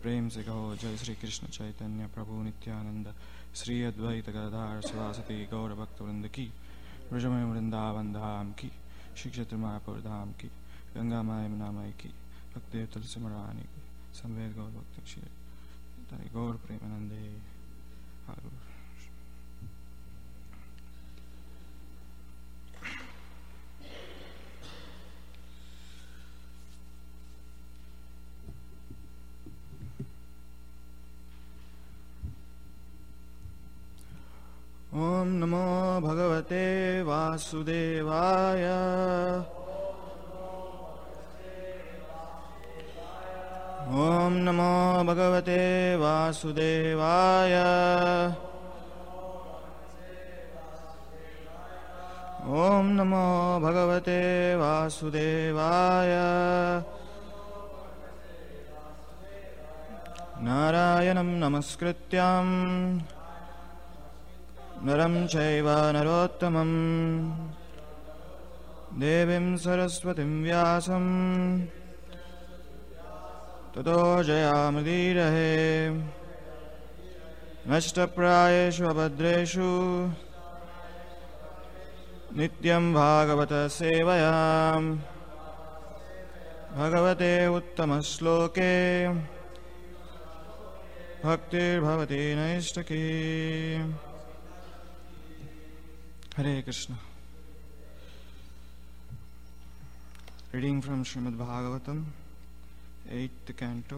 प्रेम से कहो जय श्री कृष्ण चैतन्य प्रभु नित्यानंद श्री अद्वैत गदाधर शिवासति गौर भक्त वृंद की ब्रजमय वृंदावन धाम की श्री क्षेत्र मायापुर धाम की गंगा माय यमुनामय की भक्तदेव तुलसी महारानी की संवेद गौर भक्त श्री गौर प्रेमानंदे। ओम नमो भगवते वासुदेवाय। ओम नमो भगवते वासुदेवाय। ओम नमो भगवते वासुदेवाय। नारायणं नमस्कृत्यं नरं चैव नरोत्तमं देवीं सरस्वतीं व्यासं ततो जयामुदीरये। नष्टप्रायेषु अभद्रेषु नित्यं भागवत सेवया भगवते उत्तमश्लोके भक्तिर्भवति नैष्ठकी। Hare Krishna. Reading from Srimad Bhagavatam, 8th canto,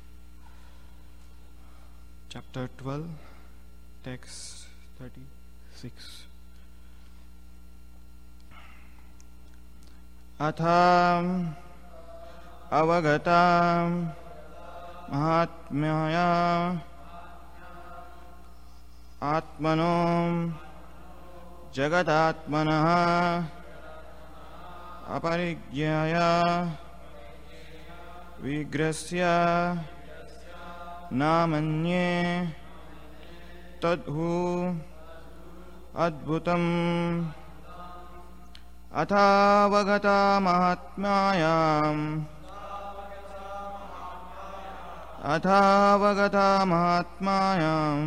chapter 12, text 36. Atham avagatam mahatmaya atmanom जगदात्मनः अपरिज्ञाय विग्रस्य नामन्ये तद्धु अद्भुतम्। अथावगता महात्म्यायाम् अथावगता महात्म्यायाम्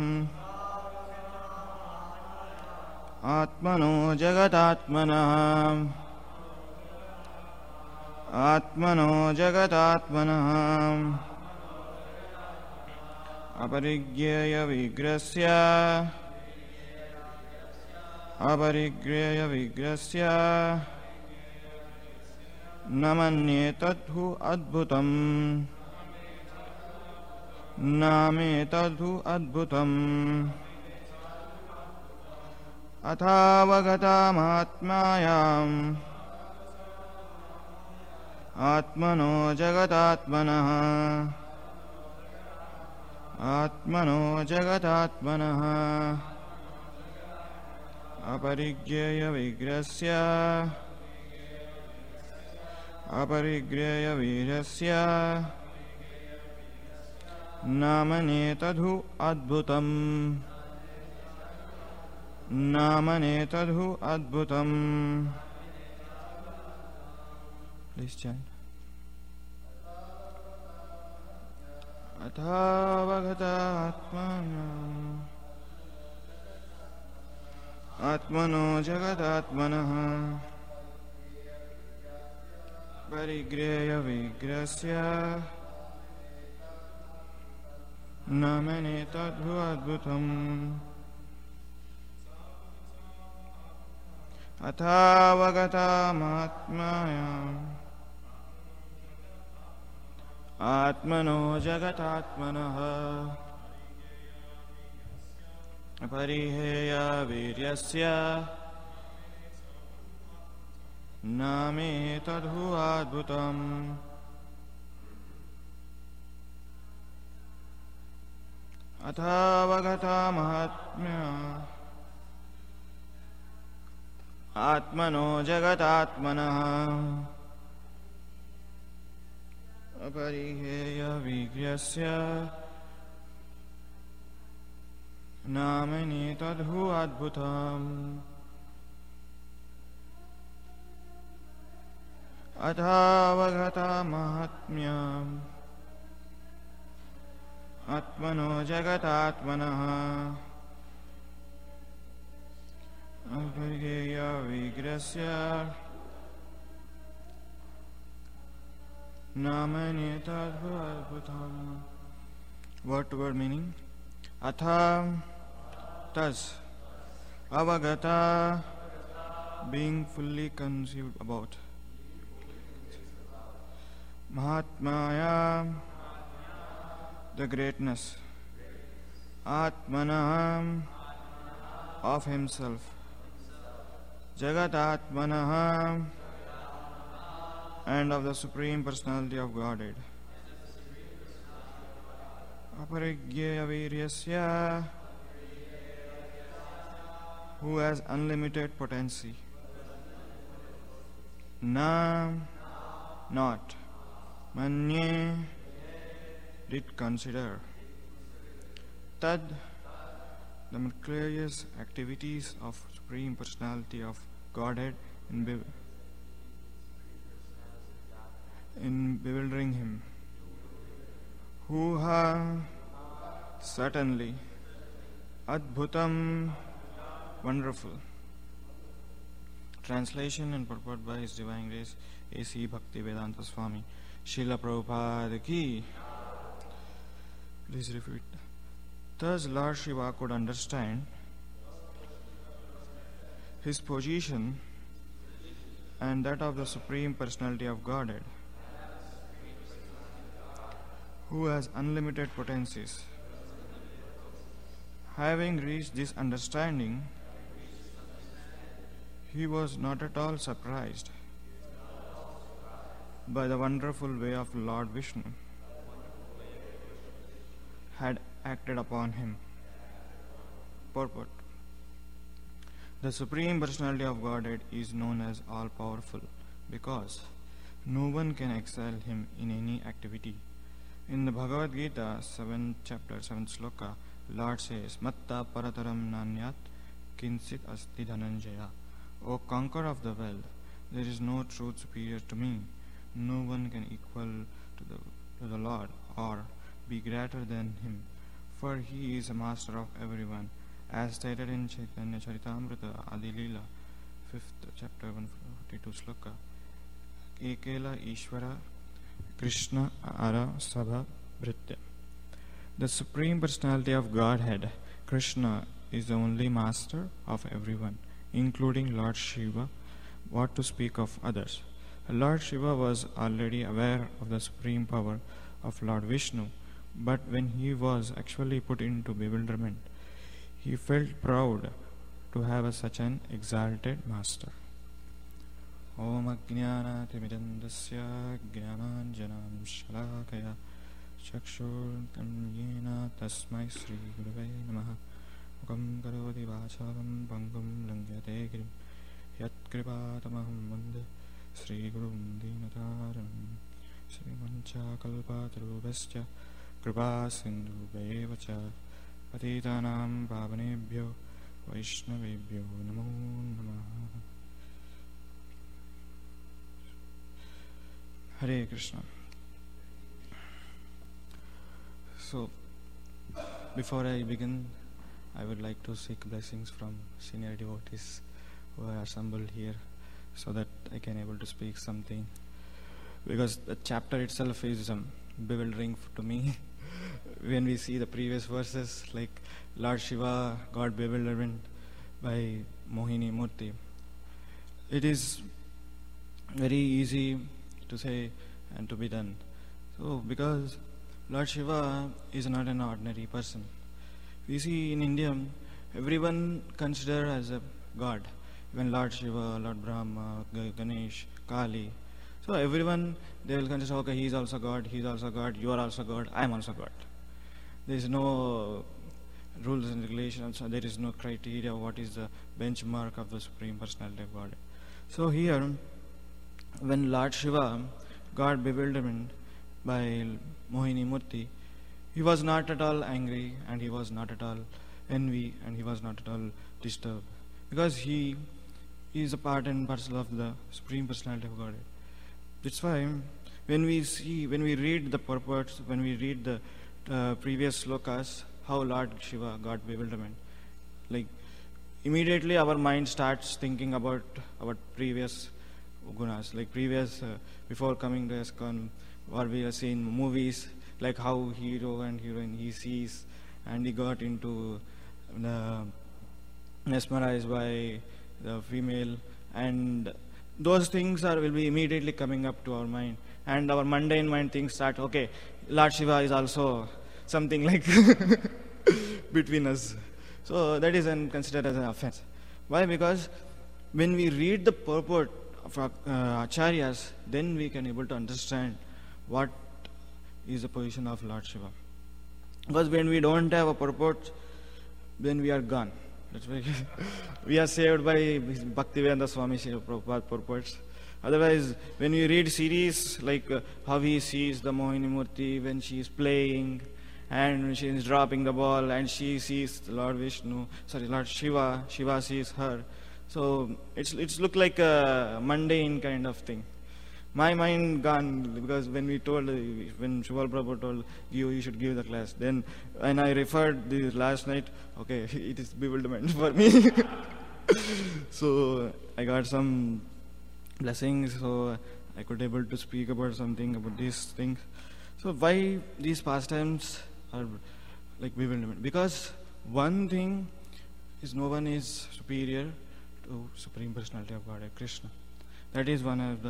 आत्मनो जगदात्मनः आत्मनो जगदात्मनः अपरिज्ञेय विग्रहस्य न मन्ये तद्धु अद्भुतम् नामे तद्धु अद्भुतम्। अथावगता महात्म्यायाम् आत्मनो जगदात्मनः आत्मनो जगदात्मनः अपरिज्ञेय विग्रहस्य नामने तद्धु अद्भुतम् नामने तद्धु अद्भुतम्। Please chant. अथावगता आत्मनो जगदात्मनः परिग्रह्य विग्रहस्य नामने तद्धु अद्भुतम्। अथावगता महात्म्यायाम् आत्मनो जगदात्मनः परिहेय वीर्यस्य नामे तद्धु अद्भुतम्। अथावगता महात्म्यायाम् आत्मनो जगदात्मनः अपरिहेय विग्रहस्य नामने तद्धु अद्भुतम्। अथावगता महात्म्यम् Atmano Jagatatmanaha Apargeya Vigrasya Namanetadbhutam. Word to word meaning. Atha, thus, avagata, being fully conceived about. Mahatmaya, the greatness. Atmanam, of himself. Jagatatmanah, and of the Supreme Personality of Godhead. Aparigya Viryasya, who has unlimited potency. Na, not. Manye, did consider. Tad, the mysterious activities of Supreme Personality of Godhead in bewildering him. Huha, certainly. Adbhutam, wonderful. Translation and purport by His Divine Grace A.C. Bhaktivedanta Swami Srila Prabhupada ki. Please repeat. Thus Lord Shiva could understand his position and that of the Supreme Personality of Godhead, who has unlimited potencies. Having reached this understanding, he was not at all surprised by the wonderful way of Lord Vishnu had acted upon him. Purport. The Supreme Personality of Godhead is known as all-powerful because no one can excel him in any activity. In the Bhagavad Gita, 7th chapter, 7th sloka, Lord says, Matta parataram nanyat kinsit asti dhananjaya. O conqueror of the world, there is no truth superior to me. No one can equal to the Lord or be greater than him, for he is a master of everyone, as stated in Chaitanya Charitamrita Adi Leela, 5th chapter, 142 sloka. Ekela Ishvara Krishna Ara Sabha Bhritya. The Supreme Personality of Godhead, Krishna, is the only master of everyone, including Lord Shiva, what to speak of others. Lord Shiva was already aware of the supreme power of Lord Vishnu, but when he was actually put into bewilderment, he felt proud to have such an exalted master. Om Ajnanatimidandasya Jnananjanam Shalakaya Chakshurtam Yena Tasmai Sri Gurave Namaha Mukam Karoti Vachalam Bangam Langyate Girim Yat Kripatamaham Vande Sri Gurum Dinataram Sri Mancha Kalpatarubhascha Kripa Sindhu Bevacha Patitanam Pavanebhyo Vaishnavebhyo Namo Namaha. Hare Krishna. So, before I begin, I would like to seek blessings from senior devotees who are assembled here, so that I can able to speak something. Because the chapter itself is bewildering to me. When we see the previous verses, like Lord Shiva got bewilderment by Mohini Murti, it is very easy to say and to be done. So, because Lord Shiva is not an ordinary person. We see in India, everyone considered as a god. Even Lord Shiva, Lord Brahma, Ganesh, Kali. So everyone, they will consider, okay, he is also God, you are also God, I am also God. There is no rules and regulations, there is no criteria, what is the benchmark of the Supreme Personality of God. So here, when Lord Shiva got bewilderment by Mohini Murti, he was not at all angry, and he was not at all envy, and he was not at all disturbed, because he is a part and parcel of the Supreme Personality of Godhead. That's why when we read the purports, when we read the previous slokas, how Lord Shiva got bewilderment. Like immediately our mind starts thinking about our previous gunas, like previous before coming to ISKCON, what we have seen movies, like how hero and heroine he sees, and he got into mesmerized by the female, and those things will be immediately coming up to our mind, and our mundane mind thinks that okay, Lord Shiva is also something like between us. So that is considered as an offense. Why? Because when we read the purport of acharyas, then we can able to understand what is the position of Lord Shiva. Because when we don't have a purport, then we are gone. That's why we are saved by Bhaktivedanta Swami Srila Prabhupada purports. Otherwise, when we read series like how he sees the Mohini Murti when she is playing, and she is dropping the ball, and she sees Lord Shiva, Shiva sees her. So it's look like a mundane kind of thing. My mind gone, because when Shubal Prabhu told you should give the class, then when I referred this last night, okay, it is bewilderment for me. So I got some blessings, so I could able to speak about something about these things. So why these pastimes are like bewilderment? Because one thing is, no one is superior to Supreme Personality of Godhead, Krishna. That is one of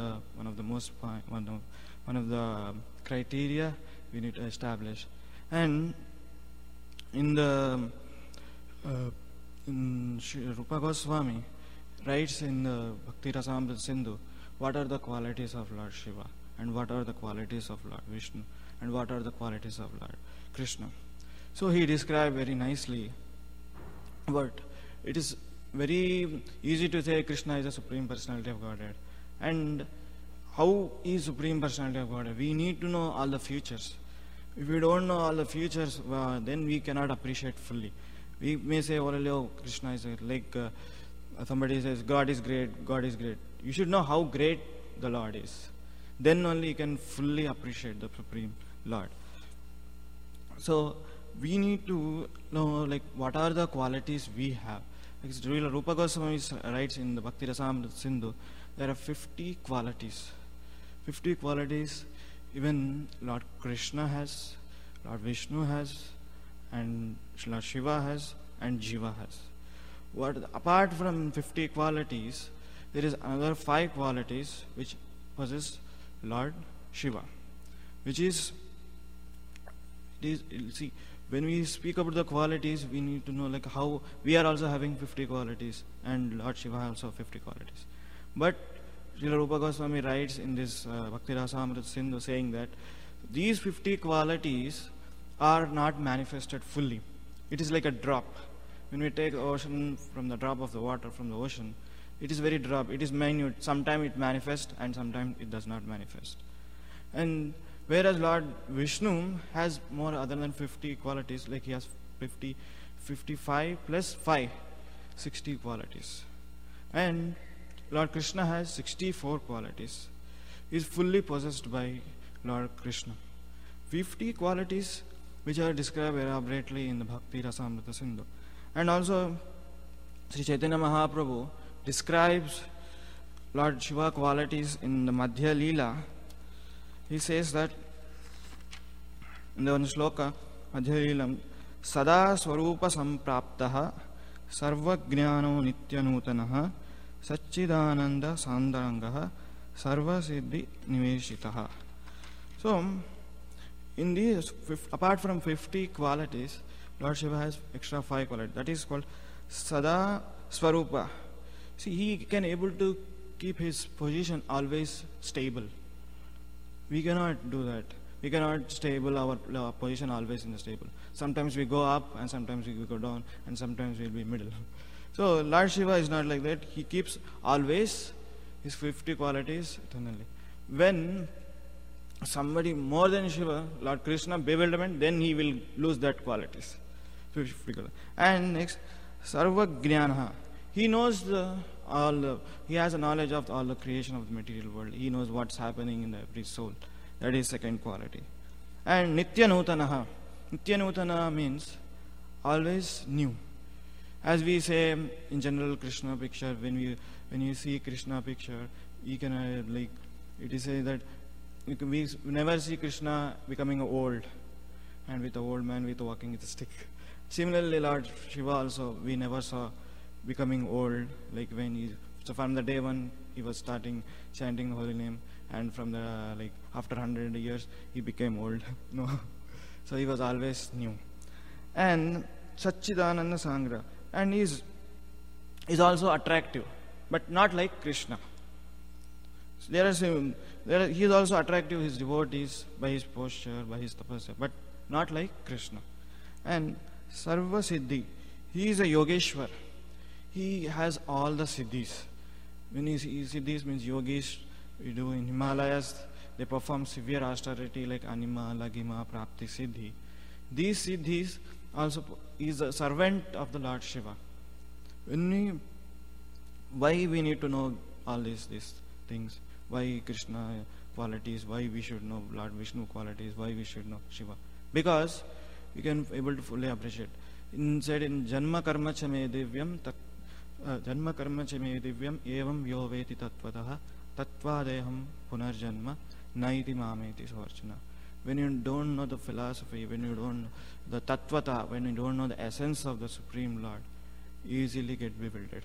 the criteria we need to establish. And in the Rupa Goswami writes in the Bhakti Rasamrita Sindhu, what are the qualities of Lord Shiva, and what are the qualities of Lord Vishnu, and what are the qualities of Lord Krishna. So he described very nicely, but it is very easy to say Krishna is a Supreme Personality of Godhead. And how is Supreme Personality of Godhead? We need to know all the futures. If we don't know all the futures, then we cannot appreciate fully. We may say, oh, Krishna is like somebody says, God is great, God is great. You should know how great the Lord is. Then only you can fully appreciate the Supreme Lord. So we need to know like what are the qualities we have. Like Rupa Goswami writes in the Bhakti Rasamrita Sindhu, there are 50 qualities. 50 qualities even Lord Krishna has, Lord Vishnu has, and Lord Shiva has, and Jiva has. Apart from 50 qualities, there is another 5 qualities which possess Lord Shiva, which is, see, when we speak about the qualities, we need to know like how we are also having 50 qualities, and Lord Shiva also 50 qualities. But Srila Rupa Goswami writes in this Bhakti Rasamrita Sindhu saying that these 50 qualities are not manifested fully. It is like a drop. When we take ocean from the drop of the water from the ocean, it is very drop. It is minute. Sometimes it manifests and sometimes it does not manifest. And whereas Lord Vishnu has more other than 50 qualities, like he has 55 plus 5, 60 qualities. And Lord Krishna has 64 qualities. He is fully possessed by Lord Krishna. 50 qualities which are described elaborately in the Bhakti Rasamrita Sindhu. And also Sri Chaitanya Mahaprabhu describes Lord Shiva qualities in the Madhya Leela. He says that in the one shloka, Madhya Leelam, Sada Swarupa Sampraptaha Sarvajnano Nityanutanaha Satchidananda Sandarangaha Sarva Siddhi Niveshitaha. So, in these, apart from 50 qualities, Lord Shiva has extra 5 qualities. That is called Sada Swarupa. See, he can able to keep his position always stable. We cannot do that. We cannot stable our position always in the stable. Sometimes we go up and sometimes we go down and sometimes we'll be middle. So Lord Shiva is not like that. He keeps always his 50 qualities eternally. When somebody more than Shiva, Lord Krishna, bewilderment, then he will lose that qualities. And next, Sarvajnana. He knows he has a knowledge of all the creation of the material world. He knows what's happening in every soul. That is second quality. And Nityanutanaha. Nityanutana means always new. As we say in general Krishna picture, when you see Krishna picture, you can it is say that we never see Krishna becoming old and with an old man with walking with a stick. Similarly, Lord Shiva also we never saw becoming old, like when so from the day when he was starting chanting the holy name, and from the after 100 years he became old. No, so he was always new. And Satchidananda Sangra, and is also attractive, but not like Krishna. So he is also attractive his devotees by his posture, by his tapasya, but not like Krishna. And Sarva Siddhi, he is a Yogeshwar. He has all the siddhis. When you see siddhis means yogis, we do in Himalayas, they perform severe austerity like Anima, Lagima, Prapti, Siddhi. These siddhis also is a servant of the Lord Shiva. Why we need to know all these things? Why Krishna qualities? Why we should know Lord Vishnu qualities? Why we should know Shiva? Because we can able to fully appreciate. Said in Janma Karma Chame Divyam Janma Karma Chame Divyam Evam Yoveti Tattvataha Tattvadeham Punarjanma Naiti Mameti Swarchana. When you don't know the philosophy, when you don't know the tattvata, when you don't know the essence of the Supreme Lord, you easily get bewildered.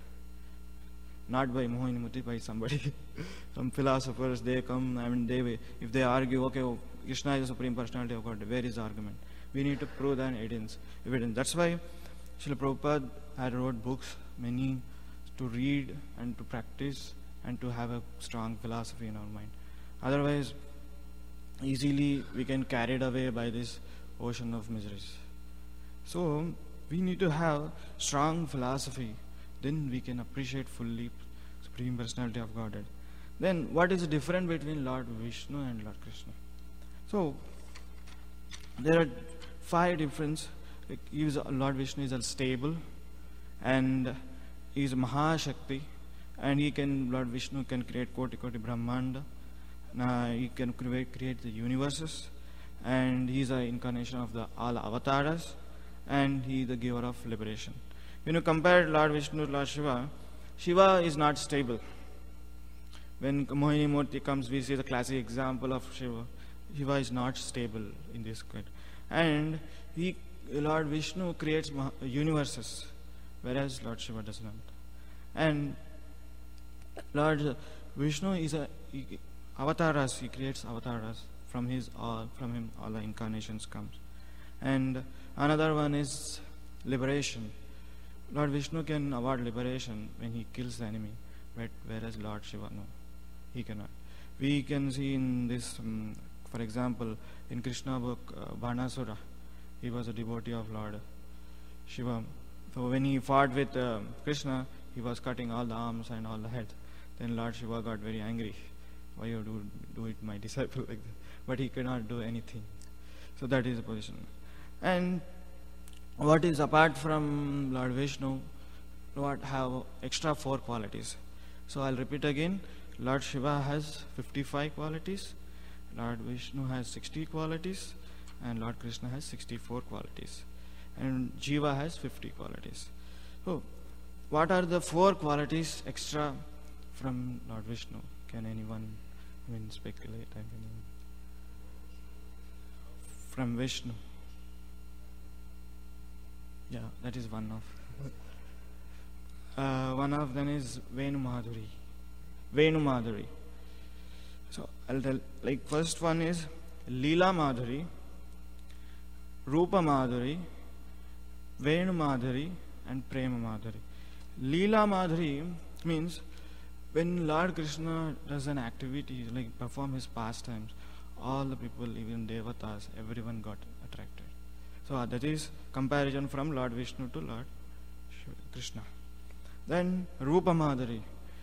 Not by Mohinimati, by somebody. Some philosophers, they come, if they argue, okay, Krishna is the Supreme Personality of God, where is the argument? We need to prove that evidence. That's why Srila Prabhupada had wrote books, many, to read and to practice and to have a strong philosophy in our mind. Otherwise, easily we can carried away by this ocean of miseries. So, we need to have strong philosophy, then we can appreciate fully Supreme Personality of Godhead. Then, what is the difference between Lord Vishnu and Lord Krishna? So, there are 5 differences. Lord Vishnu is stable, and he is Mahashakti, and Lord Vishnu can create Koti Brahmanda. He can create the universes, and he is an incarnation of all avatars, and he is the giver of liberation. When you compare Lord Vishnu to Lord Shiva, Shiva is not stable. When Mohini Murti comes, we see the classic example of Shiva. Shiva is not stable in this case. And Lord Vishnu creates universes, whereas Lord Shiva does not. And Lord Vishnu is avatars. He creates avatars. From him all the incarnations comes. And another one is liberation. Lord Vishnu can award liberation when he kills the enemy, but whereas Lord Shiva, no, he cannot. We can see in this, for example, in Krishna book, Banasura, he was a devotee of Lord Shiva. So when he fought with Krishna, he was cutting all the arms and all the heads. Then Lord Shiva got very angry. Why you do it, my disciple, like that? But he cannot do anything. So that is the position. And what is apart from Lord Vishnu, Lord have extra 4 qualities. So I'll repeat again. Lord Shiva has 55 qualities, Lord Vishnu has 60 qualities, and Lord Krishna has 64 qualities, and Jiva has 50 qualities. So what are the 4 qualities extra from Lord Vishnu? Can anyone speculate? From Vishnu. Yeah, that is one of. One of them is Venu Madhuri. Venu Madhuri. So I'll tell, first one is Leela Madhuri, Rupa Madhuri, Venu Madhuri, and Prema Madhuri. Leela Madhuri means when Lord Krishna does an activity, perform his pastimes, all the people, even Devatas, everyone got attracted. So that is comparison from Lord Vishnu to Lord Krishna. Then Rupa Madhuri.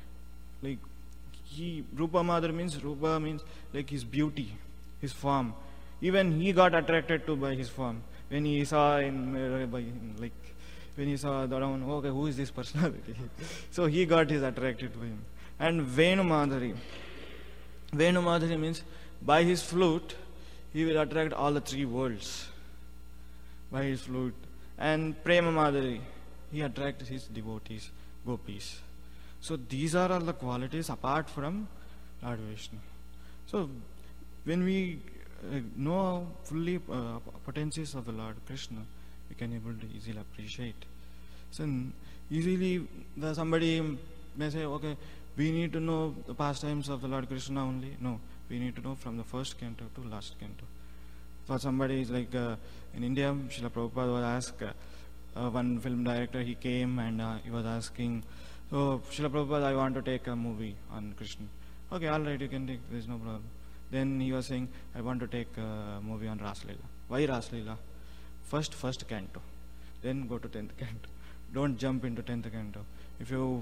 Rupa Madhuri means, Rupa means his beauty, his form. Even he got attracted to by his form. When he saw when he saw the Ravan, okay, who is this personality? So he got his attracted to him. And Venu Madhuri. Venu Madhuri means by his flute, he will attract all the 3 worlds. by his flute. And Prema Madhuri, he attracts his devotees, gopis. So these are all the qualities apart from Lord Vishnu. So when we know fully potencies of the Lord Krishna, we can able to easily appreciate. So easily somebody may say, okay, we need to know the pastimes of the Lord Krishna only. No, we need to know from the first canto to last canto. For somebody like in India, Srila Prabhupada was asked, one film director, he came and he was asking, so Srila Prabhupada, I want to take a movie on Krishna. Okay, all right, you can take, there is no problem. Then he was saying, I want to take a movie on Ras Leela. Why Ras Leela? First canto, then go to 10th canto. Don't jump into 10th canto. If you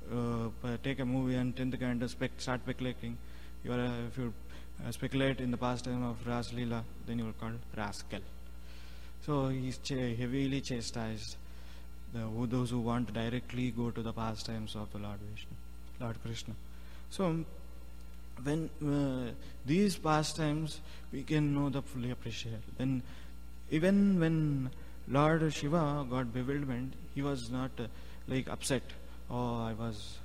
take a movie on 10th canto, start speculating, if you speculate in the pastime of Ras Leela, then you will call rascal. So he's heavily chastised those who want to directly go to the pastimes of the Lord Vishnu, Lord Krishna. So when these pastimes we can know the fully appreciate. Then even when Lord Shiva got bewilderment, he was not like upset. Oh, I was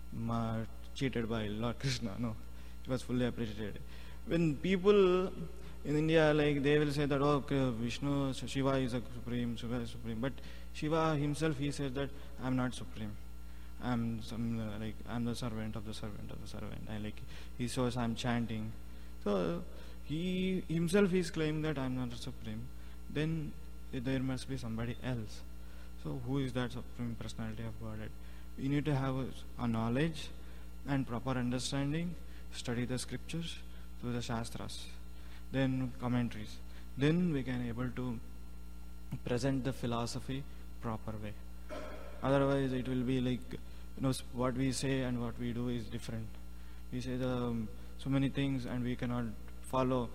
cheated by Lord Krishna. No, he was fully appreciated. When people in India, like they will say that, oh, Vishnu, Shiva is a supreme, Shiva is supreme. But Shiva himself, he says that I am not supreme. I'm I'm the servant of the servant of the servant. And like he shows I'm chanting. So he himself is claiming that I'm not the supreme. Then there must be somebody else. So who is that supreme personality of Godhead? We need to have a knowledge and proper understanding, study the scriptures through the Shastras, then commentaries. Then we can able to present the philosophy proper way. Otherwise it will be like, what we say and what we do is different. We say so many things and we cannot follow.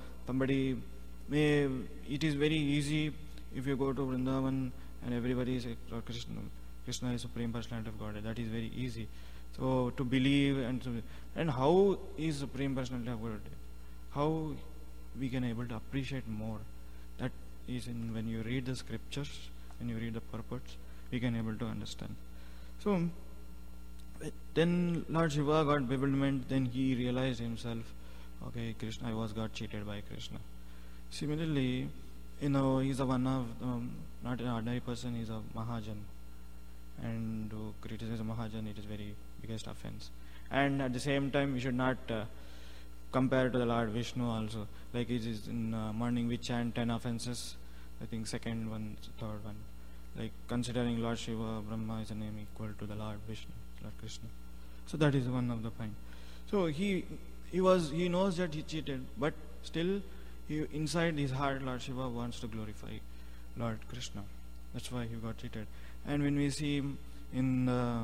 It is very easy if you go to Vrindavan and everybody is Lord Krishna is Supreme Personality of Godhead. That is very easy. So to believe and how is Supreme Personality of Godhead? How we can able to appreciate more. That is when you read the scriptures, when you read the purports, we can able to understand. So then Lord Shiva got bewilderment. Then he realized himself, okay, Krishna, I got cheated by Krishna. Similarly, he's a one of not an ordinary person. He's a Mahajan, and to criticize a Mahajan, it is very biggest offense. And at the same time, we should not compare to the Lord Vishnu also. Like it is in morning we chant 10 offenses. I think second one, third one. Like considering Lord Shiva, Brahma is a name equal to the Lord Vishnu, Lord Krishna. So that is one of the point. So he knows that he cheated, but still inside his heart Lord Shiva wants to glorify Lord Krishna. That's why he got cheated. And when we see in the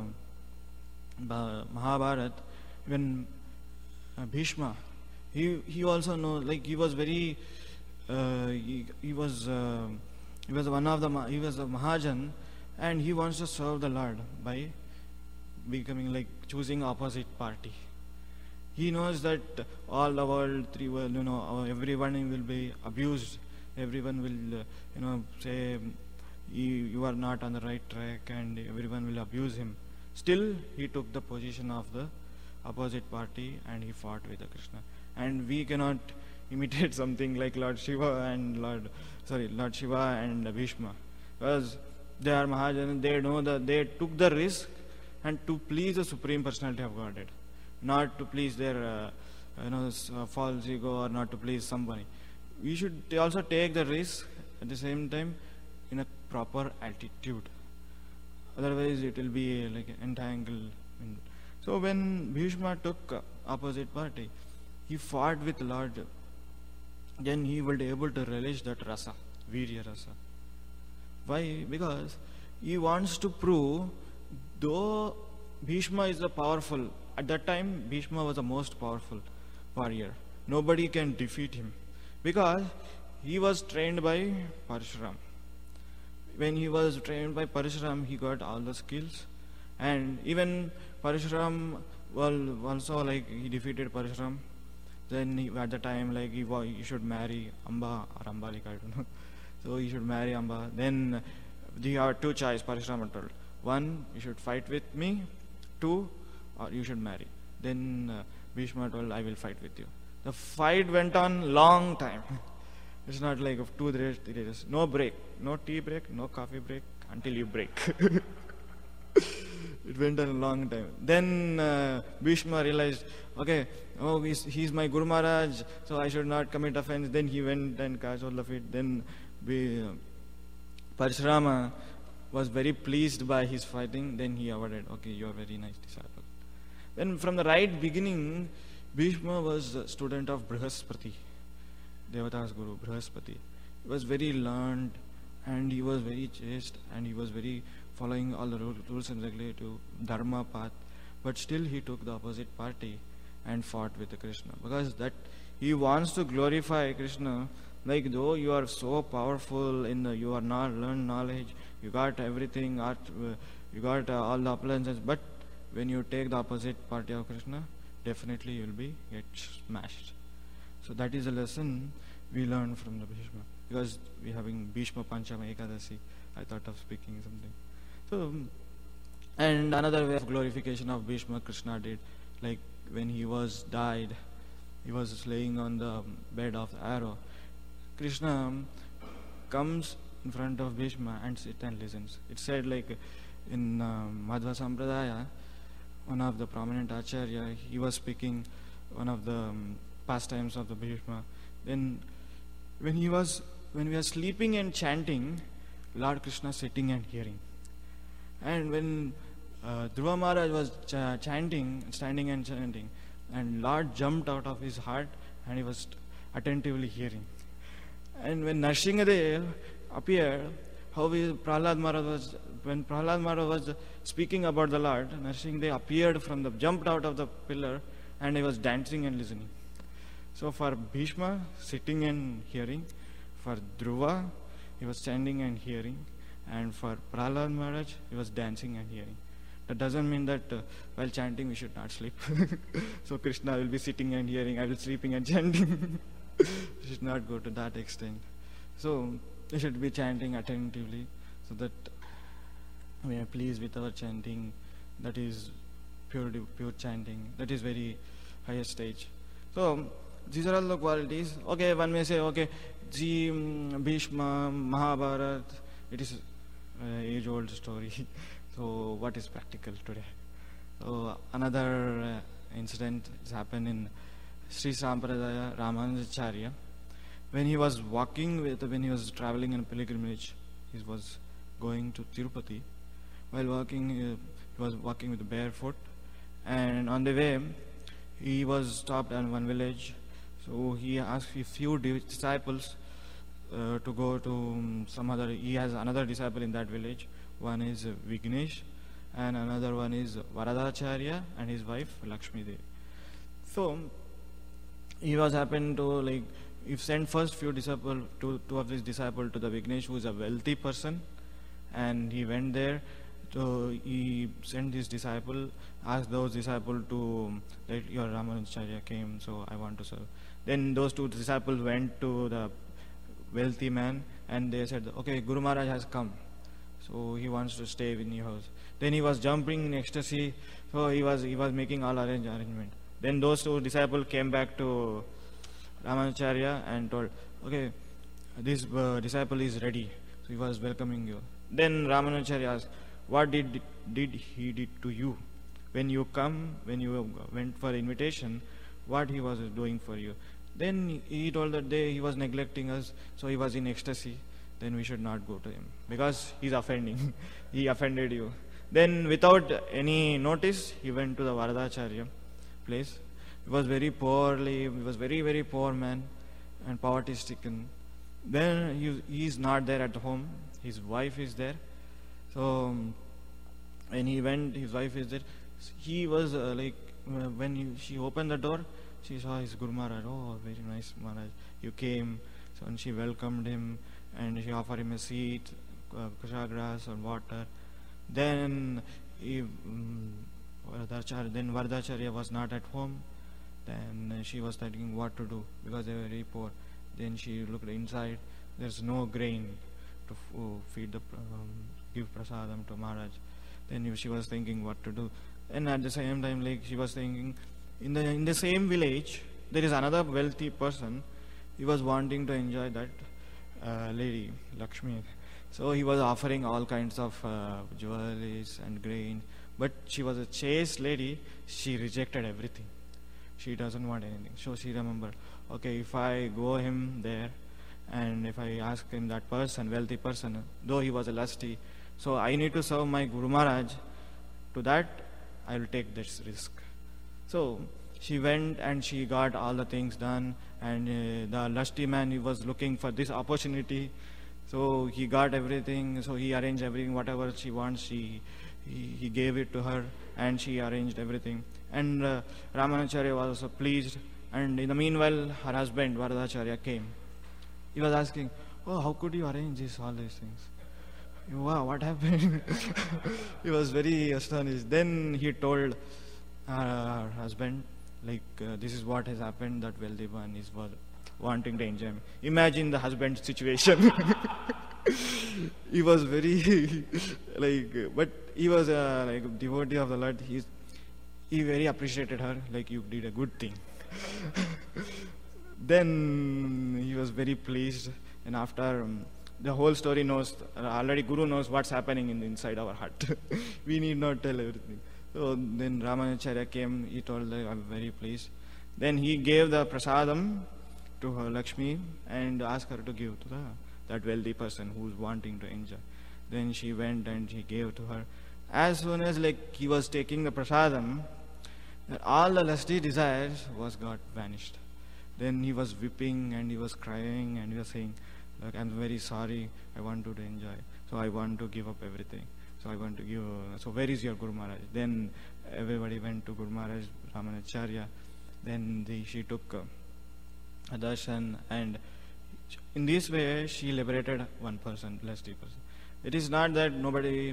Mahabharata, when Bhishma, he also knows, like he was very he was one of the he was a Mahajan, and he wants to serve the Lord by becoming like choosing opposite party. He knows that all the world, everyone will be abused. Everyone will, say you are not on the right track, and everyone will abuse him. Still, he took the position of the opposite party, and he fought with the Krishna. And we cannot imitate something like Lord Shiva and Lord Shiva and Bhishma, because they are Mahajan. They know that they took the risk and to please the Supreme Personality of Godhead, not to please their false ego or not to please somebody. We should also take the risk at the same time in a proper attitude. Otherwise, it will be like entangled. So when Bhishma took opposite party, he fought with Lord. Then he will be able to relish that rasa, virya rasa. Why? Because he wants to prove, though Bhishma is the powerful, at that time Bhishma was the most powerful warrior. Nobody can defeat him because he was trained by Parshuram. When he was trained by Parshuram, he got all the skills, and even Parshuram, also like he defeated Parshuram. Then at the time, like he should marry Amba or Ambalika, I don't know. So you should marry Amba. Then you have two choice, Parashurama told. One, you should fight with me. Two, or you should marry. Then Bhishma told, I will fight with you. The fight went on long time. It's not like of 2 days, 3 days. No break. No tea break, no coffee break until you break. It went on a long time. Then Bhishma realized, okay, oh, he's my Guru Maharaj, so I should not commit offense. Then he went and cast all the feet. Then Parashurama was very pleased by his fighting. Then he awarded, okay, you are very nice disciple. Then from the right beginning, Bhishma was a student of Brihaspati, Devata's Guru, Brihaspati. He was very learned and he was very chaste and he was very following all the rules and regulations, dharma path. But still he took the opposite party and fought with Krishna. Because that he wants to glorify Krishna, like though you are so powerful you are not learned knowledge, you got everything, you got all the appliances, but when you take the opposite party of Krishna, definitely you will get smashed. So that is a lesson we learn from the Bhishma. Because we having Bhishma Panchama Ekadasi, I thought of speaking something. So, and another way of glorification of Bhishma Krishna did, like when he was died, he was laying on the bed of the arrow. Krishna comes in front of Bhishma and sits and listens. It said like in Madhva Sampradaya, one of the prominent acharya, he was speaking one of the pastimes of the Bhishma. Then when we are sleeping and chanting, Lord Krishna sitting and hearing. And when Dhruva Maharaj was chanting, standing and chanting, and Lord jumped out of his heart and he was attentively hearing. And when Narsingadev appeared, when Prahlad Maharaj was speaking about the Lord, Narsingadev appeared jumped out of the pillar and he was dancing and listening. So for Bhishma, sitting and hearing. For Dhruva, he was standing and hearing. And for Prahlad Maharaj, he was dancing and hearing. That doesn't mean that while chanting we should not sleep. So Krishna will be sitting and hearing, I will sleeping and chanting. We should not go to that extent. So we should be chanting attentively so that we are pleased with our chanting. That is pure chanting. That is very highest stage. So these are all the qualities. Okay, one may say, okay, Bhishma, Mahabharata, it is age-old story. So what is practical today? So another incident has happened in Sri Sampradaya Ramanujacharya. When he was traveling in a pilgrimage, he was going to Tirupati. While walking, he was walking with barefoot, and on the way, he was stopped at one village. So he asked a few disciples to go to some other. He has another disciple in that village. One is Vignesh, and another one is Varadacharya and his wife Lakshmi Devi. So he was happened to he sent first two of his disciples to the Vignesh, who is a wealthy person, and he went there. So he sent his disciple, asked those disciples to let your Ramanujacharya came, so I want to serve. Then those two disciples went to the wealthy man and they said, okay, Guru Maharaj has come, so he wants to stay in your house. Then he was jumping in ecstasy, so he was making all arrangement. Then those two disciples came back to Ramanujacharya and told, okay, this disciple is ready, so he was welcoming you. Then Ramanujacharya asked, what did he did to you? When you went for invitation, what he was doing for you? Then he told that he was neglecting us, so he was in ecstasy. Then we should not go to him because he's offending. He offended you. Then without any notice, he went to the Varadacharya place. He was very very, very poor man and poverty stricken. Then he is not there at home. His wife is there. So when he went, his wife is there. He was when she opened the door, she saw his Guru Maharaj. Oh, very nice Maharaj, you came. So and she welcomed him and she offered him a seat, kusha grass and water. Then Varadacharya was not at home. Then she was thinking what to do because they were very poor. Then she looked inside. there's no grain to feed the give prasadam to Maharaj. Then she was thinking what to do, and at the same time, like she was thinking, in the same village there is another wealthy person. He was wanting to enjoy that lady Lakshmi, so he was offering all kinds of jewelries and grain. But she was a chaste lady. She rejected everything. She doesn't want anything. So she remembered, okay, if I go him there, and if I ask him, that person, wealthy person, though he was a lusty, so I need to serve my Guru Maharaj. To that, I will take this risk. So she went and she got all the things done, and the lusty man, he was looking for this opportunity. So he got everything. So he arranged everything, whatever she wants. He gave it to her, and she arranged everything. And Ramanacharya was also pleased. And in the meanwhile, her husband Varadacharya came. He was asking, "Oh, how could you arrange all these things? Wow, what happened?" He was very astonished. Then he told her husband, like, this is what has happened. That wealthy one is wanting to enjoy me. Imagine the husband's situation. He was very but he was like a devotee of the Lord. He very appreciated her, like, you did a good thing. Then he was very pleased, and after the whole story knows, already Guru knows what's happening inside our heart. We need not tell everything. So then Ramanacharya came, he told her, I'm very pleased. Then he gave the prasadam to her Lakshmi and asked her to give to that wealthy person who's wanting to enjoy. Then she went and she gave to her. As soon as he was taking the prasadam, all the lusty desires got vanished. Then he was weeping and he was crying and he was saying, look, I'm very sorry, I want to enjoy, so I want to give up everything. So I want to give, so where is your Guru Maharaj? Then everybody went to Guru Maharaj, Ramanacharya. Then she took a darshan, and in this way she liberated one person, lusty person. It is not that nobody,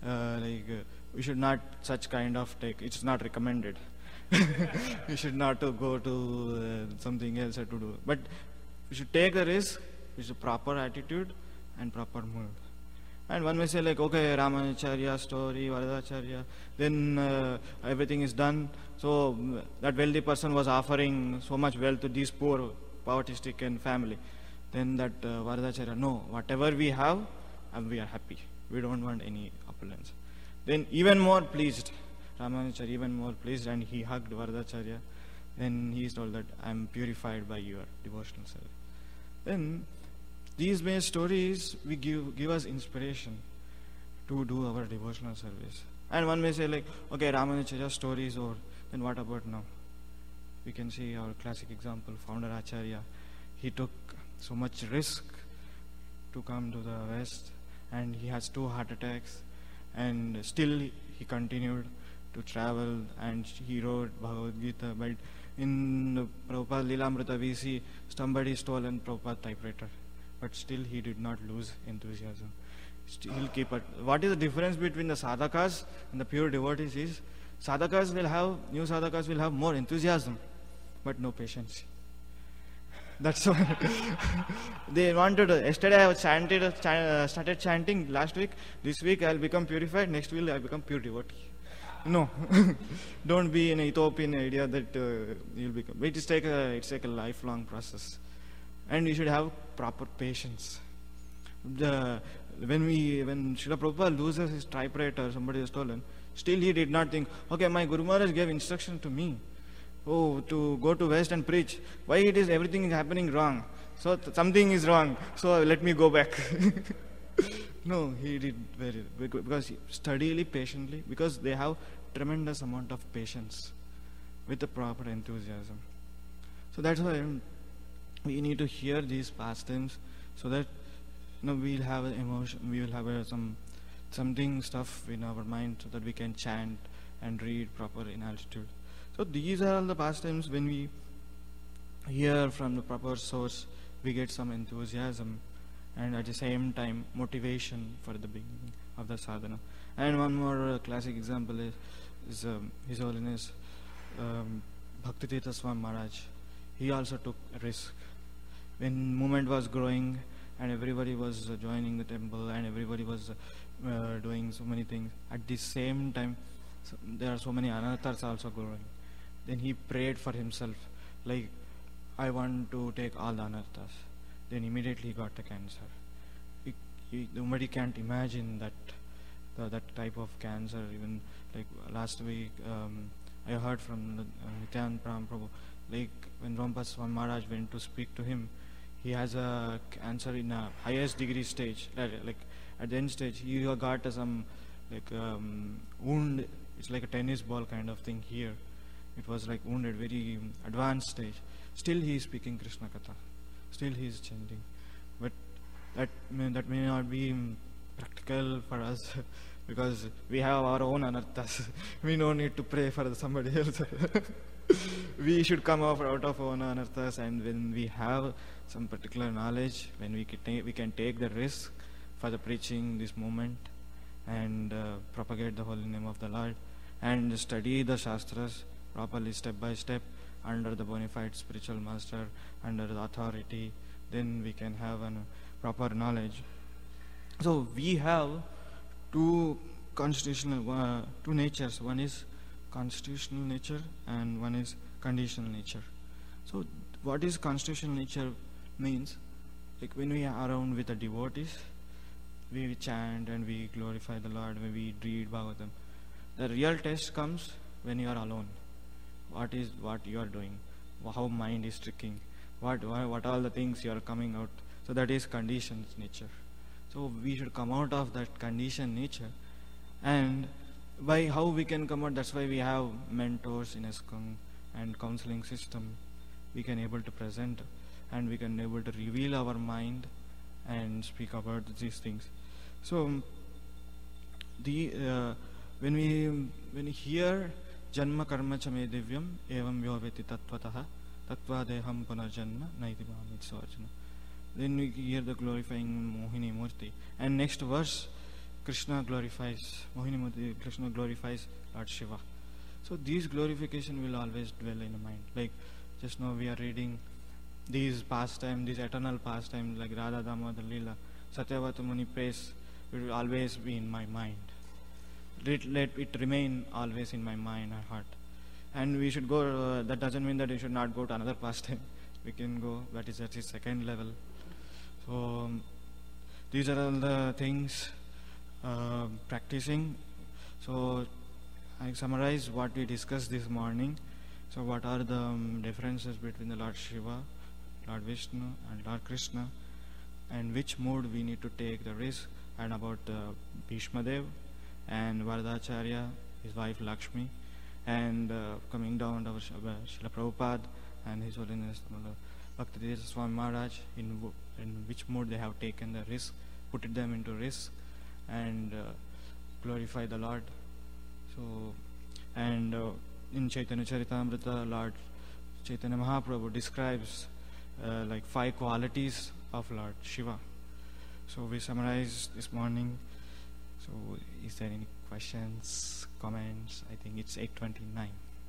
we should not such kind of take, it's not recommended. We should not to go to something else or to do. But we should take the risk with a proper attitude and proper mood. And one may say okay, Ramanacharya story, Varadacharya, then everything is done. So that wealthy person was offering so much wealth to these poor, poverty-stricken family. Then that Varadacharya, no, whatever we have, we are happy. We don't want any opulence. Then even more pleased, Ramanacharya even more pleased, and he hugged Varadacharya. Then he is told that I am purified by your devotional service. Then these many stories we give us inspiration to do our devotional service. And one may say okay, Ramanacharya's story is over. Then what about now? We can see our classic example, founder Acharya. He took so much risk to come to the West, and he has 2 heart attacks, and still he continued to travel, and he wrote Bhagavad Gita. But in Prabhupada Lilamrita we see somebody stolen Prabhupada typewriter, but still he did not lose enthusiasm. Still keep it. What is the difference between the sadhakas and the pure devotees is, new sadhakas will have more enthusiasm, but no patience. That's why they wanted. Yesterday I started chanting. Last week, this week I'll become purified. Next week I'll become pure devotee. No, don't be in a Ethiopian idea that you'll become. It's take a lifelong process, and you should have proper patience. When Srila Prabhupada loses his typewriter, somebody has stolen. Still he did not think, okay, my Guru Maharaj gave instruction to me. To go to West and preach. Why everything is happening wrong? So something is wrong. So let me go back. No, he did because steadily, patiently, because they have tremendous amount of patience with the proper enthusiasm. So that's why we need to hear these pastimes, so that we'll have an emotion, we will have something stuff in our mind, so that we can chant and read proper in altitude. So these are all the pastimes. When we hear from the proper source, we get some enthusiasm, and at the same time motivation for the beginning of the sadhana. And one more classic example is His Holiness Bhaktitirtha Swami Maharaj. He also took a risk. When movement was growing and everybody was joining the temple, and everybody was doing so many things. At the same time, there are so many anarthas also growing. Then he prayed for himself, like, I want to take all the anarthas. Then immediately he got the cancer. Nobody can't imagine that type of cancer. Even like last week, I heard from Nityananda Prabhu, like when Rompa Swami Maharaj went to speak to him, he has a cancer in a highest degree stage. Like at the end stage, he got some like wound. It's like a tennis ball kind of thing here. It was like wounded, very advanced stage. Still he is speaking Krishna Katha. Still he is chanting. But that may not be practical for us because we have our own anarthas. We don't need to pray for somebody else. We should come out of our own anarthas, and when we have some particular knowledge, when we can take the risk for the preaching this moment and propagate the holy name of the Lord and study the Shastras properly step by step under the bona fide spiritual master, under the authority, then we can have a proper knowledge. So we have two natures. One is constitutional nature and one is conditional nature. So what is constitutional nature means, like when we are around with the devotees, we chant and we glorify the Lord, when we read Bhagavatam. The real test comes when you are alone. What you are doing, how mind is tricking, what all the things you are coming out. So that is conditioned nature. So we should come out of that conditioned nature. And by how we can come out, that's why we have mentors in ISKCON and counseling system. We can able to present and we can able to reveal our mind and speak about these things. So when we hear Janma karma cha me divyam evam vyoveti tattvataha tattvadeham punarjanma naiti bhamit sarjana. Then we hear the glorifying Mohini Murti. And next verse, Krishna glorifies Mohini Murti, Krishna glorifies Lord Shiva. So these glorification will always dwell in the mind. Like just now we are reading these pastime, these eternal pastime like Radha Damodar Leela, Satyavata Muni praise will always be in my mind. Let it remain always in my mind and heart. And we should go, that doesn't mean that we should not go to another pastime. We can go, that is at the second level. So these are all the things practicing. So I summarize what we discussed this morning. So what are the differences between the Lord Shiva, Lord Vishnu and Lord Krishna, and which mode we need to take the risk, and about Bhishma Dev and Varadacharya, his wife Lakshmi, and coming down to Srila Prabhupada and His Holiness Bhaktivedanta Swami Maharaj, in which mode they have taken the risk, put them into risk, and glorify the Lord. So, and in Chaitanya Charitamrita, Lord Chaitanya Mahaprabhu describes like 5 qualities of Lord Shiva. So we summarized this morning. So is there any questions, comments? I think it's 8:29.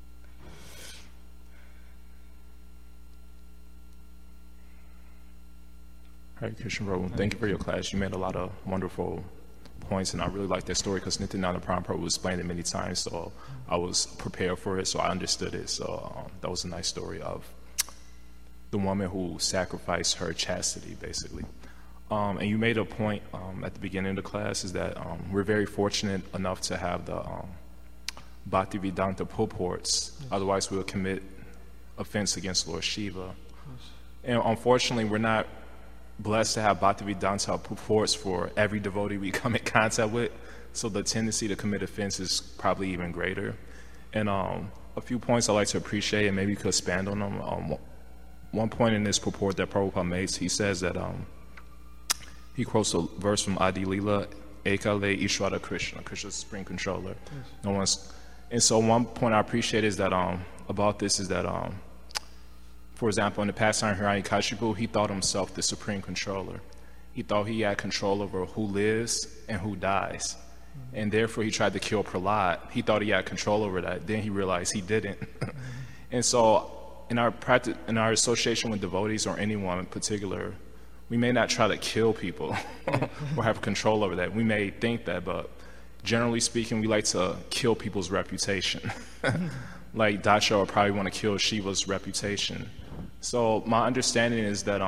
Hare Krishna Prabhu, thank you for your class. You made a lot of wonderful points, and I really like that story because Nityananda Prabhu explained it many times, so I was prepared for it, so I understood it. So that was a nice story of the woman who sacrificed her chastity, basically. And you made a point at the beginning of the class is that we're very fortunate enough to have the Bhaktivedanta purports. Yes. Otherwise, we'll commit offense against Lord Shiva. Yes. And unfortunately, we're not blessed to have Bhaktivedanta purports for every devotee we come in contact with. So the tendency to commit offense is probably even greater. And a few points I'd like to appreciate, and maybe you could expand on them. One point in this purport that Prabhupada makes, he says that he quotes a verse from Adi Leela, Ekale Ishwara Krishna, Krishna's Supreme Controller. Yes. No one's, and so one point I appreciate is that about this is that for example, in the pastime Hiranyakashipu, he thought himself the Supreme Controller. He thought he had control over who lives and who dies. Mm-hmm. And therefore he tried to kill Prahlad. He thought he had control over that. Then he realized he didn't. Mm-hmm. And so in our practice, in our association with devotees or anyone in particular, we may not try to kill people or have control over that. We may think that, but generally speaking, we like to kill people's reputation. Like Dacha would probably want to kill Shiva's reputation. So my understanding is that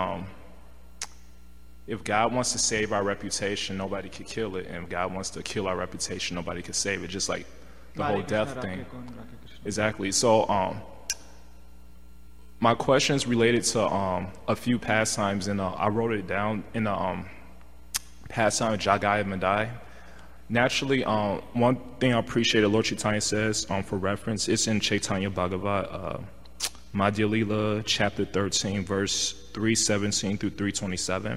if God wants to save our reputation, nobody could kill it. And if God wants to kill our reputation, nobody could save it. Just like the whole death thing. Exactly. So my question is related to a few pastimes, and I wrote it down in the pastime of Jagai Madai. Naturally, one thing I appreciate Lord Chaitanya says for reference, it's in Chaitanya Bhagavat, Madhya Lila, chapter 13, verse 317 through 327.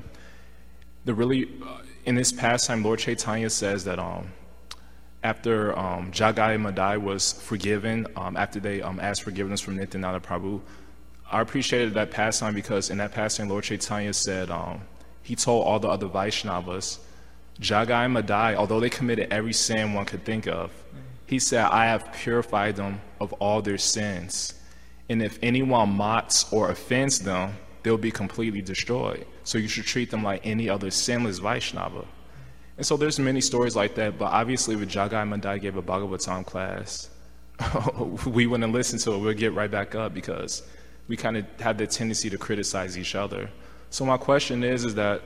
In this pastime, Lord Chaitanya says that after Jagai Madai was forgiven, after they asked forgiveness from Nityananda Prabhu, I appreciated that pastime because in that pastime, Lord Chaitanya said, he told all the other Vaishnavas, Jagai Madai, although they committed every sin one could think of, he said, I have purified them of all their sins. And if anyone mocks or offends them, they'll be completely destroyed. So you should treat them like any other sinless Vaishnava. And so there's many stories like that, but obviously if Jagai Madai gave a Bhagavatam class, we wouldn't listen to it, we'll get right back up because we kind of have the tendency to criticize each other. So my question is that,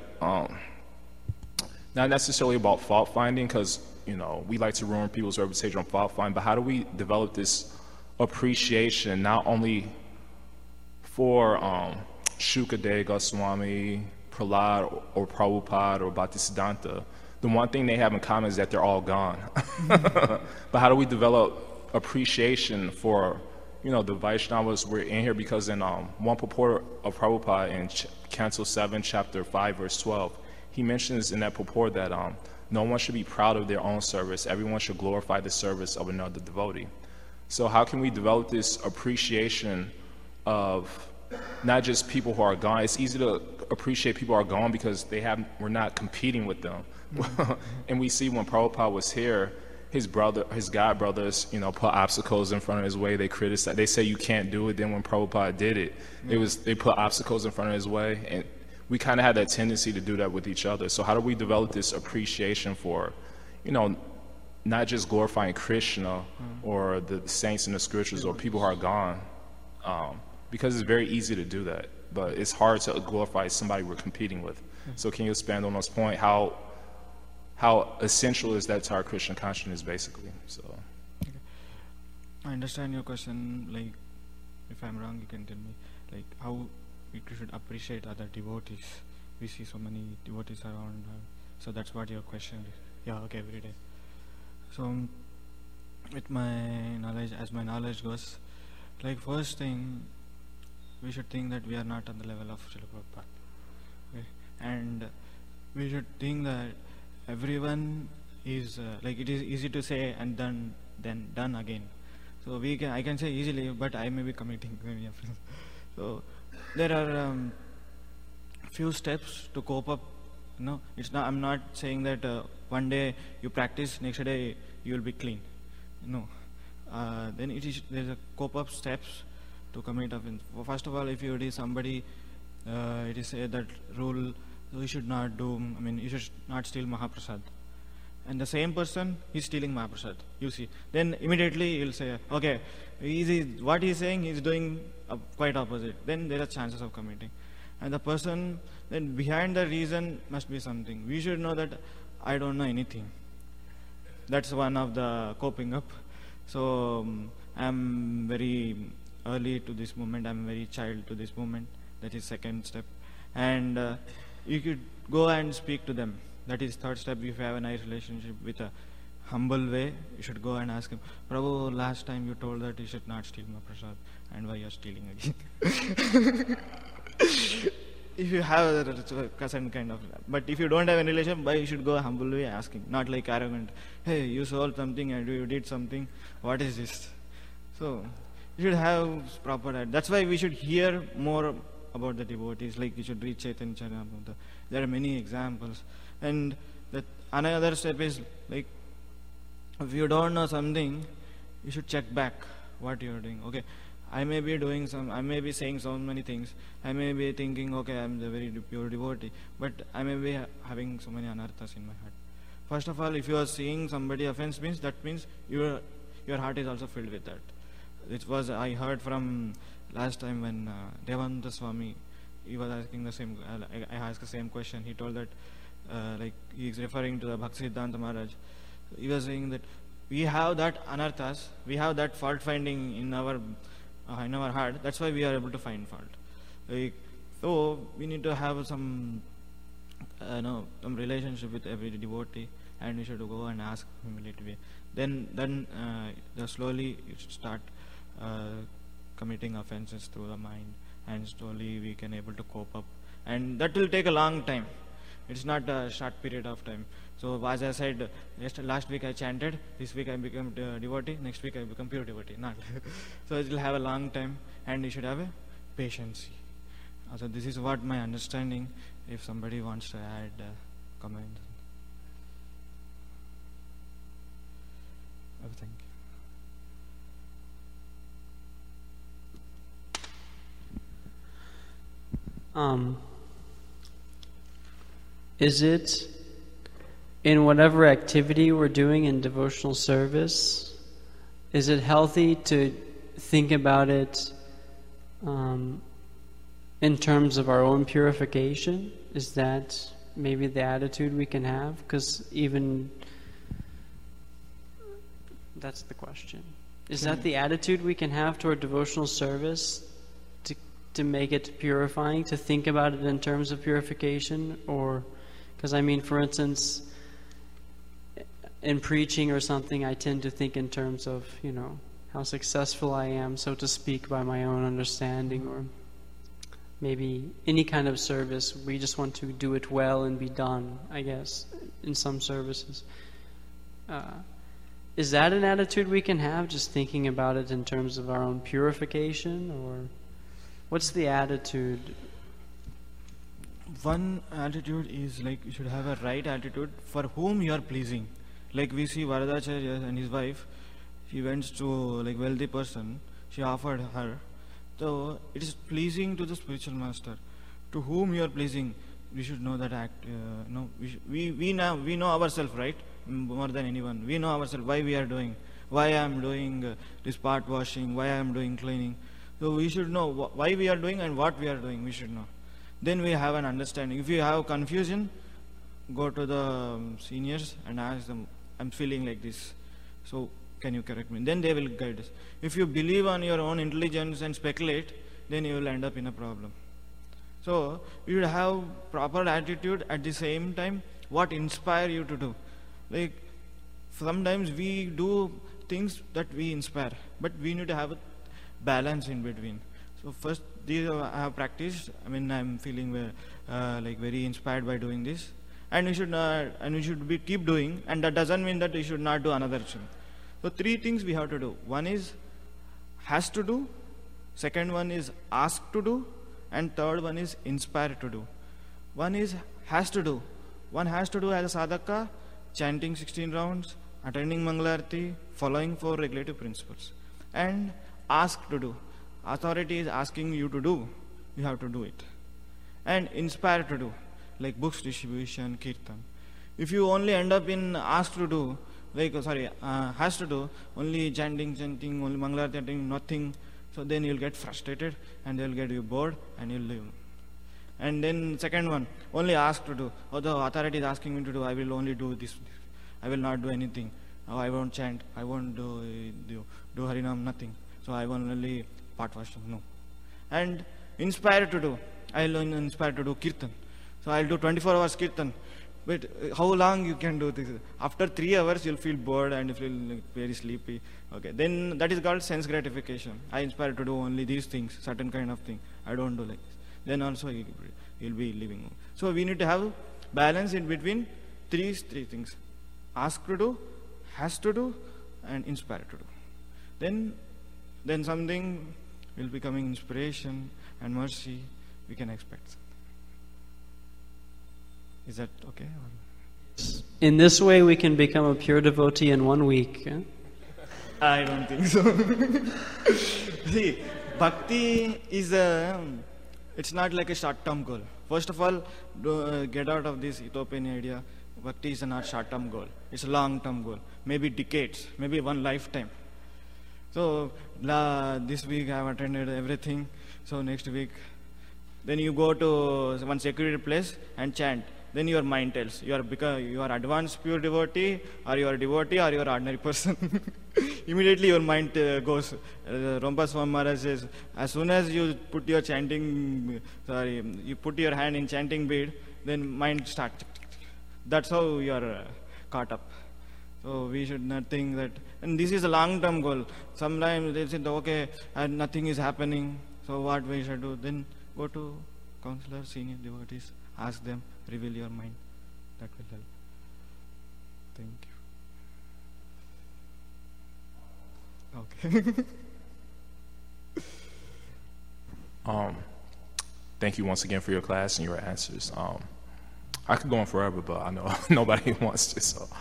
not necessarily about fault finding, because we like to ruin people's reputation on fault finding, but how do we develop this appreciation not only for Shukadeva Goswami, Prahlad, or Prabhupada, or Bhaktisiddhanta? The one thing they have in common is that they're all gone. But how do we develop appreciation for the Vaishnavas? We're in here because in one purport of Prabhupada in Canto 7, chapter 5, verse 12, he mentions in that purport that no one should be proud of their own service. Everyone should glorify the service of another devotee. So how can we develop this appreciation of not just people who are gone? It's easy to appreciate people who are gone because we're not competing with them. And we see when Prabhupada was here, his god brothers, put obstacles in front of his way. They criticize. They say you can't do it. Then when Prabhupada did it, they put obstacles in front of his way, and we kind of had that tendency to do that with each other. So how do we develop this appreciation for, not just glorifying Krishna or the saints in the scriptures or people who are gone? Because it's very easy to do that, but it's hard to glorify somebody we're competing with. So can you expand on this point? How essential is that to our Krishna consciousness, basically? So, okay. I understand your question. Like, if I'm wrong, you can tell me. Like, how we should appreciate other devotees. We see so many devotees around. So that's what your question is. Yeah, okay, every day. So, with my knowledge, as my knowledge goes, like first thing, we should think that we are not on the level of Srila Prabhupada. Okay? And we should think that everyone is, like it is easy to say and then done again. So I can say easily, but I may be committing many offenses. So there are few steps to cope up. It's not. I'm not saying that one day you practice, next day you will be clean. No. Then there's a cope up steps to commit offense. First of all, if you do somebody, it is said that rule you should not do. You should not steal Mahaprasad. And the same person is stealing Mahaprasad. You see, then immediately you'll say, okay, what he's saying, he's doing quite opposite. Then there are chances of committing. And the person, then behind the reason must be something. We should know that I don't know anything. That's one of the coping up. So I'm very early to this moment. I'm very child to this moment. That is second step. And you could go and speak to them. That is third step. If you have a nice relationship with a humble way, you should go and ask him, Prabhu, last time you told that you should not steal Mahaprasad, and why you are stealing again? If you have a cousin kind of, but if you don't have any relation, why you should go humble way asking, not like arrogant. Hey, you sold something and you did something. What is this? So you should have proper. That's why we should hear more about the devotees. Like you should read Chaitanya Charitamrita. There are many examples. And another step is like, if you don't know something, you should check back what you are doing. Okay, I may be doing I may be saying so many things. I may be thinking, okay, I'm the very pure devotee, but I may be having so many anarthas in my heart. First of all, if you are seeing somebody offense, that means your heart is also filled with that. It was, I heard from last time when Devananda Swami, he was asking the same, I asked the same question. He told that, like he is referring to the Bhaktisiddhanta Maharaj. He was saying that we have that anarthas, we have that fault finding in our heart. That's why we are able to find fault. Like, so we need to have some relationship with every devotee, and we should go and ask humility. Then slowly you should start committing offenses through the mind, and slowly we can able to cope up. And that will take a long time. It's not a short period of time. So as I said, last week I chanted, this week I become devotee, next week I become pure devotee. Not so it will have a long time, and you should have a patience. So this is what my understanding. If somebody wants to add comments. Oh, thank you. Is it in whatever activity we're doing in devotional service, is it healthy to think about it in terms of our own purification? Is that maybe the attitude we can have? Because even that's the question. Is that the attitude we can have toward devotional service to make it purifying, to think about it in terms of purification? Or, because I mean, for instance, in preaching or something, I tend to think in terms of, how successful I am, so to speak, by my own understanding, or maybe any kind of service. We just want to do it well and be done, I guess, in some services. Is that an attitude we can have, just thinking about it in terms of our own purification, or what's the attitude? One attitude is like you should have a right attitude for whom you are pleasing. Like we see Varadacharya and his wife, she went to like wealthy person, she offered her. So it is pleasing to the spiritual master. To whom you are pleasing, we should know that act. We know ourselves, right? More than anyone, we know ourselves. Why we are doing? Why I am doing this part washing? Why I am doing cleaning? So we should know why we are doing and what we are doing. We should know. Then we have an understanding. If you have confusion, go to the seniors and ask them, I'm feeling like this, so can you correct me? Then they will guide us. If you believe on your own intelligence and speculate, then you will end up in a problem. So you should have proper attitude. At the same time, what inspire you to do? Like sometimes we do things that we inspire, but we need to have a balance in between. So first, these I have practiced. I mean, I'm feeling like very inspired by doing this, and we should keep doing. And that doesn't mean that we should not do another thing. So 3 things we have to do. One is has to do. Second one is ask to do, and third one is inspire to do. One is has to do. One has to do as a sadhaka, chanting 16 rounds, attending Mangalarti, following 4 regulative principles. And ask to do. Authority is asking you to do. You have to do it. And inspire to do, like books distribution, kirtan. If you only end up in ask to do, has to do, only chanting, only Mangalarti, attending, nothing, so then you'll get frustrated and they'll get you bored and you'll leave. And then second one, only ask to do. Oh, the authority is asking me to do, I will only do this. I will not do anything. Oh, I won't chant, I won't do Harinam, nothing. So I will only part washing, no. And inspire to do. I will inspire to do kirtan. So I'll do 24 hours kirtan. But how long you can do this? After 3 hours, you'll feel bored and you feel very sleepy. Okay, then that is called sense gratification. I inspire to do only these things, certain kind of thing. I don't do like this. Then also you'll be living. So we need to have balance in between three things: ask to do, has to do, and inspire to do. Then something will becoming inspiration and mercy. We can expect. Is that okay? In this way, we can become a pure devotee in 1 week. I don't think so. See, Bhakti is it's not like a short-term goal. First of all, get out of this utopian idea. Bhakti is not short-term goal. It's a long-term goal. Maybe decades, maybe one lifetime. So this week I have attended everything. So next week, then you go to one secluded place and chant. Then your mind tells you are advanced pure devotee, or you are a devotee, or you are ordinary person. Immediately your mind goes. Rompa Swami Maharaj says, as soon as you put your you put your hand in chanting bead, then mind starts. That's how you are caught up. So we should not think that. And this is a long-term goal. Sometimes they say, okay, nothing is happening. So what we should do? Then go to counselors, senior devotees, ask them, reveal your mind. That will help. Thank you. Okay. Thank you once again for your class and your answers. I could go on forever, but I know nobody wants to. So,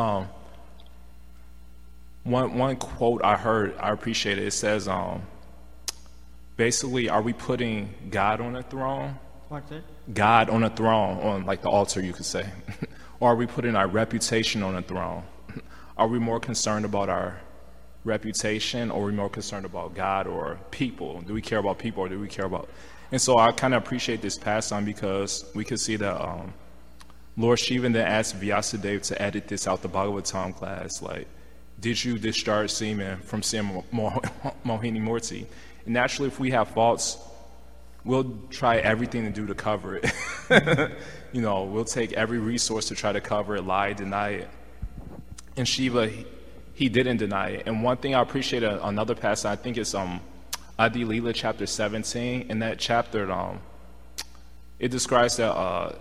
one quote I heard, I appreciate it. It says, basically, are we putting God on a throne? What's that? God on a throne, on like the altar, you could say. Or are we putting our reputation on a throne? Are we more concerned about our reputation, or are we more concerned about God or people? Do we care about people, or do we care about... And so I kind of appreciate this pastime, because we could see that Lord Shiva then asked Vyasadeva to edit this out the Bhagavatam class, like, did you discharge semen from seeing Mohini Murti? And naturally, if we have faults, we'll try everything to do to cover it. We'll take every resource to try to cover it, lie, deny it. And Shiva, he didn't deny it. And one thing I appreciate, another passage, I think it's Adi Leela chapter 17. In that chapter, it describes that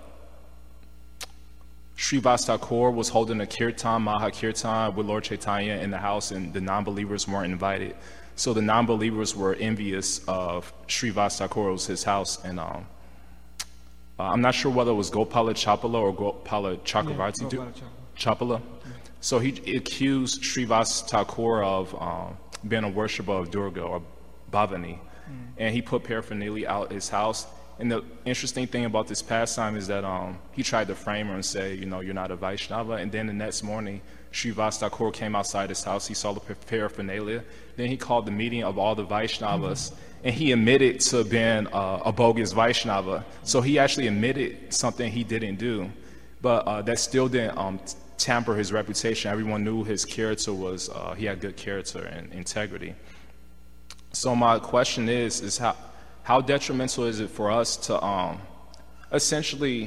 Srivas Thakur was holding a kirtan, Maha Kirtan, with Lord Chaitanya in the house, and the non-believers weren't invited. So the non-believers were envious of Srivas Thakur. It was his house. And I'm not sure whether it was Gopala Chapala or Gopala Chakravarti. Chapala. So he accused Srivas Thakur of being a worshiper of Durga or Bhavani. And he put paraphernalia out his house. And the interesting thing about this pastime is that he tried to frame her and say, you're not a Vaishnava. And then the next morning, Srivas Thakur came outside his house. He saw the paraphernalia. Then he called the meeting of all the Vaishnavas. And he admitted to being a bogus Vaishnava. So he actually admitted something he didn't do. But that still didn't tamper his reputation. Everyone knew his character was, he had good character and integrity. So my question is how detrimental is it for us to essentially,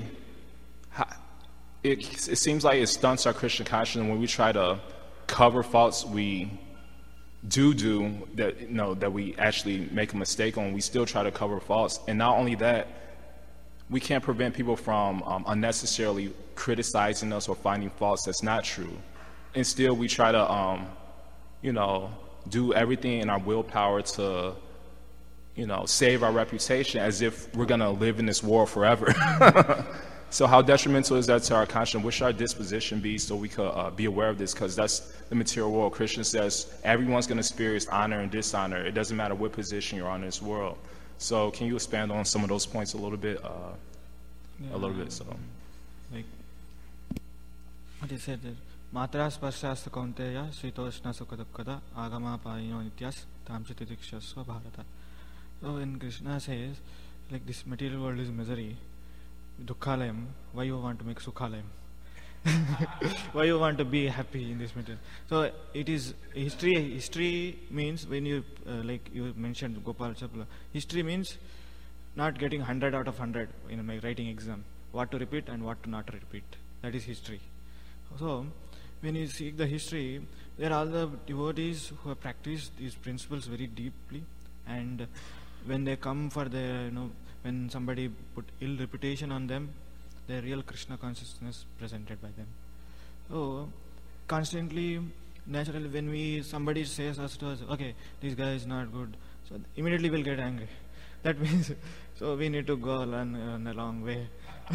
it seems like it stunts our Krishna consciousness when we try to cover faults we do that, that we actually make a mistake on. We still try to cover faults. And not only that, we can't prevent people from unnecessarily criticizing us or finding faults that's not true. And still we try to, do everything in our willpower to, save our reputation as if we're going to live in this world forever. So how detrimental is that to our conscience? What should our disposition be so we could be aware of this? Because that's the material world. Krishna says everyone's going to experience honor and dishonor. It doesn't matter what position you're on in this world. So can you expand on some of those points a little bit? So. Like what he said, Matra Sparshasta Kaunteya Sitoshna Sukadakkada Agama Payino Nityas Tamchitidikshasva Bharata. So when Krishna says, like, this material world is misery, Dukhalayam, why you want to make Sukhalayam? Why you want to be happy in this material? So it is history. History means, when you like you mentioned Gopal Chapla, history means not getting 100 out of 100 in my writing exam. What to repeat and what to not repeat. That is history. So when you seek the history, there are all the devotees who have practiced these principles very deeply, and when they come for their, when somebody put ill reputation on them, their real Krishna consciousness presented by them. So constantly, naturally, when somebody says us to us, okay, this guy is not good, so immediately we'll get angry. That means, so we need to go learn a long way.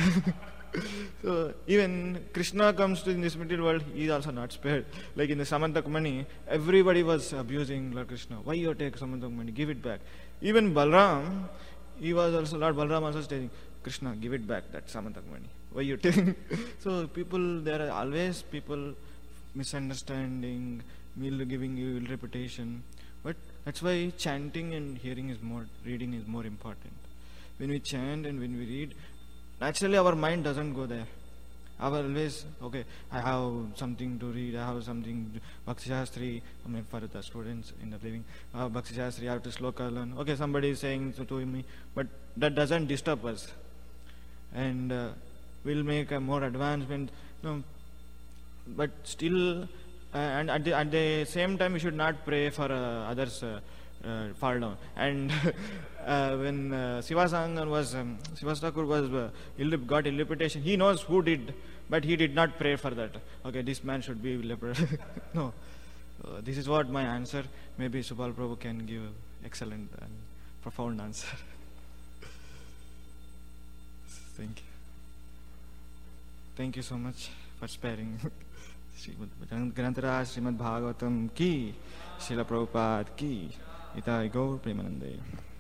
So even Krishna comes to this material world, he is also not spared. Like in the Samantak Mani, everybody was abusing Lord Krishna. Why you take Samantak Mani? Give it back. Even Balram, he was also, Lord Balram also stating, Krishna, give it back, that Samantakmani. Why you taking? So people, there are always people misunderstanding, giving you ill reputation. But that's why chanting and hearing is more, reading is more important. When we chant and when we read, naturally our mind doesn't go there. Our always, okay, I have something to read, I have something, Bhakti Shastri, I mean for the students in the living, Bhakti Shastri, I have to sloka learn. Okay, somebody is saying to me, but that doesn't disturb us. And we'll make a more advancement. No, but still, and at the same time, we should not pray for others fall down. And when Sivasangan was, Sivasakur was got ill reputation, he knows who did, but he did not pray for that. Okay, this man should be leper. No, this is what my answer. Maybe Subal Prabhu can give excellent and profound answer. Thank you. Thank you so much for sparing. Grantara Srimad Bhagavatam ki, Srila Prabhupada ki, Itai Gaur Premanande.